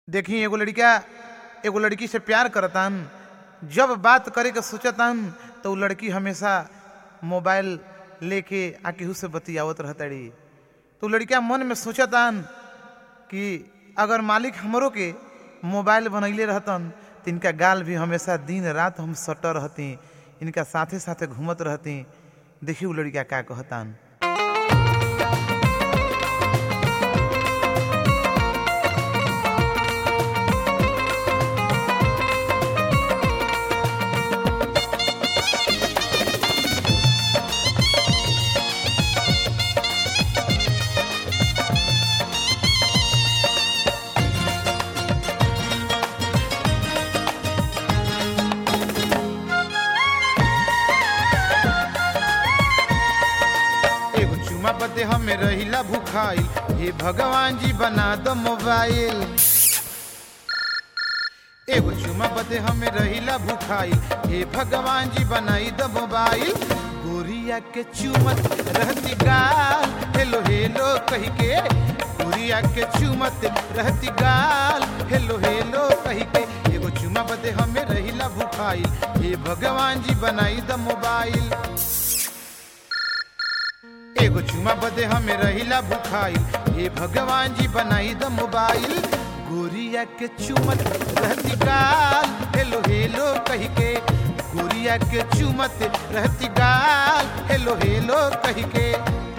देखी एगो लड़की से प्यार करतन, जब बात करे के सोचतन तो वो लड़की हमेशा मोबाइल लेके आके से बतियावत रहतड़ी। तो लड़किया मन में सोचतन कि अगर मालिक हमरो के मोबाइल बनैले रहतन तो इनका गाल भी हमेशा दिन रात हम सट रहती, इनका साथे साथे घूमत रहती। देखी वो लड़किया का कहतन। बदे हमें रहिला भूखाइल, हे भगवान जी बना दो मोबाइल। एगो चुमा बदे हमें रहिला भूखाइल, हे भगवान जी बनाई दो मोबाइल। गोरिया के चुमत रहती गाल, हेलो हेलो कही के। गोरिया के चुमत रहती गाल, हेलो हेलो कही के। एगो चुमा बदे हमें रहिला भूखाइल, हे भगवान जी बनाई दो मोबाइल। एगो चुमा बदे हमें रहिला भूखाइल, हे भगवान जी बनाई द मोबाइल। गोरिया के चुमत रहती गाल, हेलो हेलो कही के। गोरिया के चुमत रहती गाल, हेलो हेलो कही के।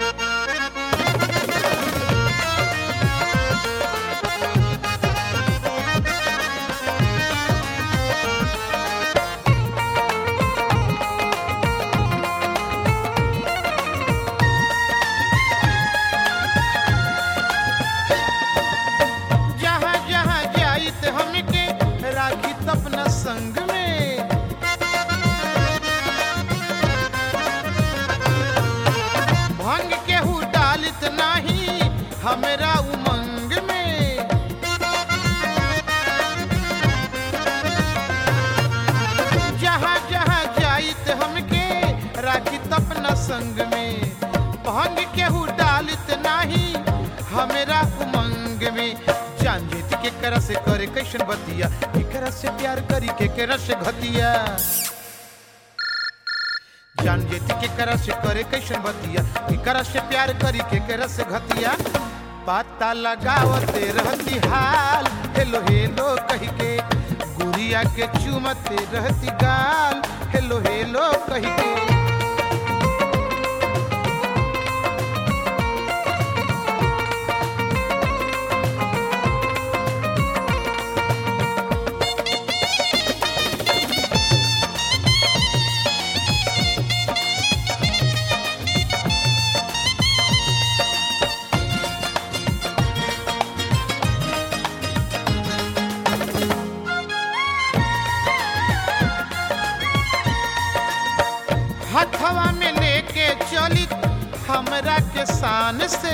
अपना संग में भंग केहू डालित नाही हमरा उमंग में। जहाँ जहाँ जाइत हमके राखित अपना संग में। भंग केहू डालित नाही हमरा उमंग में। जान जेती के करा से करे कैसन बतिया, केकरा से प्यार करी केकरा से घतिया। जान जेती के करा से करे कैसन बतिया, केकरा से प्यार करी केकरा से घतिया। पता लगावते रहती हाल, हेलो हेलो कही के। गुड़िया के चुमते रहती गाल, हेलो हेलो कही के। हथवा में लेके चली हमरा के शान से।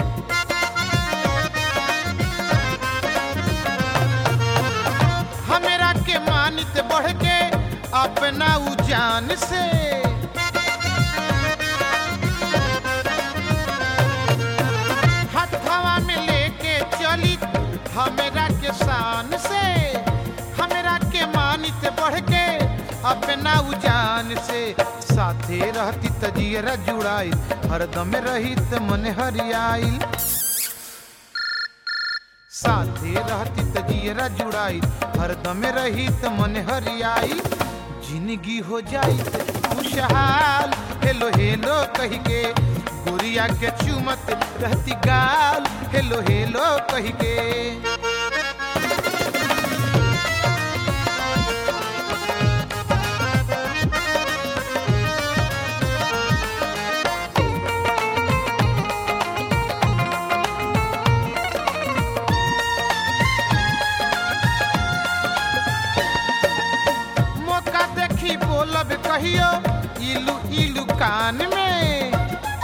हमरा के मानित बढ़ के अपना उजान से। हथवा में लेके चली हमरा के शान से। हमरा के मानित बढ़ के अपना उजान से। साथे रहती तजियरा जुड़ाइल, हरदम रही त मन हरियाइल। साथे रहती तजियरा जुड़ाइल, हरदम रही त मन हरियाइल। जिंदगी हो जाई खुशहाल, हेलो हेलो कही के। गोरिया के चुमत रहती गाल, हेलो हेलो कही के। बोलब कहियो इलू इलू कान में।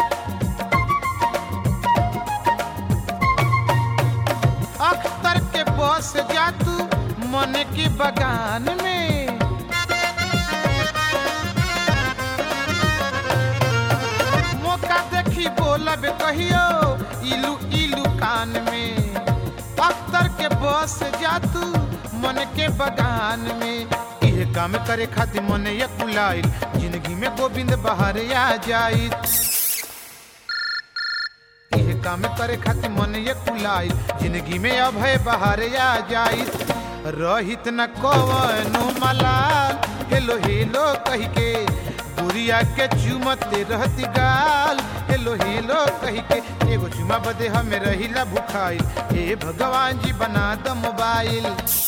अख्तर के बस जा तू मन के बगान में। मौका देखी बोलब कहियो इलू इलू कान में। अख्तर के बस जा तू मन के बगान में। इहे काम करे खातिर मन ये कुलाइल, जिंदगी में गोविंद बाहर आ जाई। इहे काम करे खातिर मन ये कुलाइल, जिंदगी में अभय बाहर आ जाई। रहित न कवनो मलाल, हेलो हेलो कही के गुड़िया के चुमते रहती गाल। हेलो हेलो कही के एगो चुमा बदे हमें रहिला भुखाइल। हे भगवान जी बना द मोबाइल,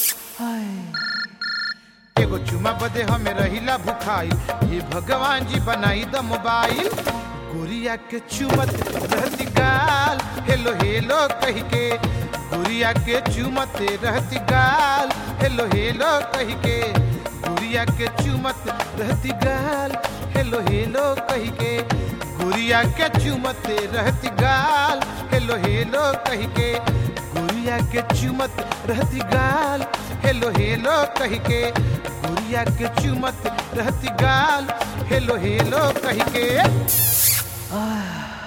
एगो चुमा बदे हमें रहिला भुखाइल। हे भगवान जी बनाई द मोबाइल। गुड़िया के चुमत रहती गाल, हेलो हेलो कही के गुड़िया के चुमते रहती गाल। हेलो हेलो कही के गुड़िया के चुमत रहती गाल। हेलो हेलो कही के गुड़िया के चुमते रहती गाल। हेलो हेलो कही के गुड़िया के चुमत रहती गाल। हेलो हेलो कही के गुड़िया के चुमत रहती गाल। हेलो हेलो कही के